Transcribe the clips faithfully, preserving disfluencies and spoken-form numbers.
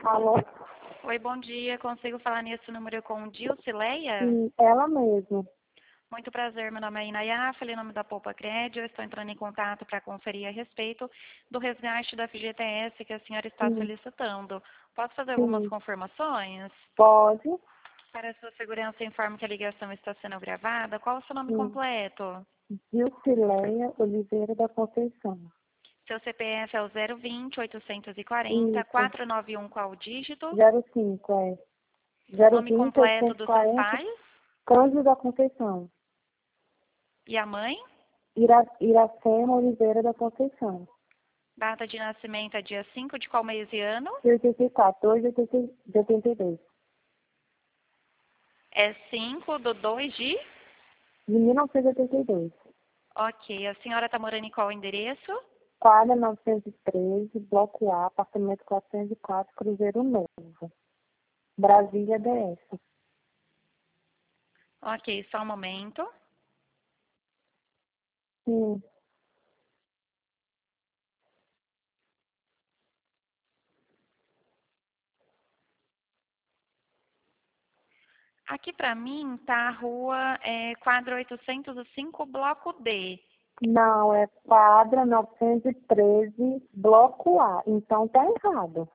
Alô? Oi, bom dia. Consigo falar nesse número com Dilcileia? Sim, ela mesmo. Muito prazer, meu nome é Inayá, falei em nome da Poupa Crédito. Eu estou entrando em contato para conferir a respeito do resgate da F G T S que a senhora está Sim, solicitando. Posso fazer algumas sim. confirmações? Pode? Para sua segurança, informo que a ligação está sendo gravada. Qual o seu nome Sim. completo? Dilcileia Oliveira da Conceição. Seu C P F é o zero vinte, oitocentos e quarenta, Isso. quatrocentos e noventa e um, qual o dígito? zero cinco, é. zero Nome vinte, completo oitocentos e dos seus quarenta, pais? Cândido da Conceição. E a mãe? Ira, Iracema Oliveira da Conceição. Data de nascimento é dia cinco de qual mês e ano? De oitenta e quatro, dois de oitenta e dois. É cinco do dois de... De mil novecentos e oitenta e dois. Ok. A senhora está morando em qual endereço? Quadra novecentos e treze, Bloco A, apartamento quatrocentos e quatro, Cruzeiro Novo. Brasília, D S. Ok, só um momento. Sim. Aqui para mim tá a rua é, quadra oitocentos e cinco, bloco D. Não, é quadra novecentos e treze, bloco A. Então tá errado.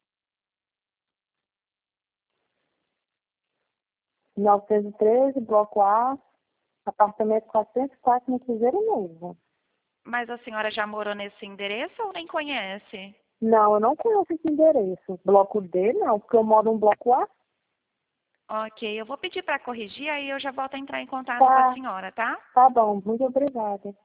novecentos e treze, bloco A, apartamento quatrocentos e quatro no Cruzeiro Novo. Mas a senhora já morou nesse endereço ou nem conhece? Não, eu não conheço esse endereço. Bloco D, não, porque eu moro no bloco A. Ok, eu vou pedir para corrigir, aí eu já volto a entrar em contato com a Tá, senhora, tá? tá bom. Muito obrigada.